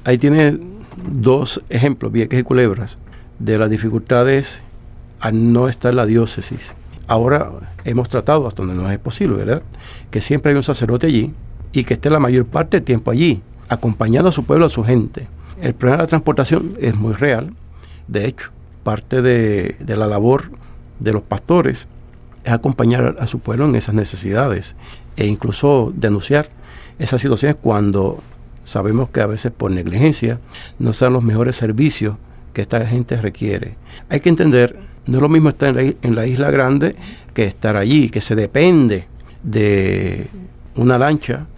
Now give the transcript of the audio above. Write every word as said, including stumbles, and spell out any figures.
ahí tiene dos ejemplos, Vieques y Culebras, de las dificultades al no estar la diócesis. Ahora hemos tratado, hasta donde nos es posible, ¿verdad?, que siempre hay un sacerdote allí y que esté la mayor parte del tiempo allí, acompañando a su pueblo, a su gente. El problema de la transportación es muy real. De hecho, parte de, de la labor de los pastores es acompañar a su pueblo en esas necesidades e incluso denunciar esas situaciones cuando sabemos que a veces por negligencia no sean los mejores servicios que esta gente requiere. Hay que entender, no es lo mismo estar en la, en la isla grande que estar allí, que se depende de una lancha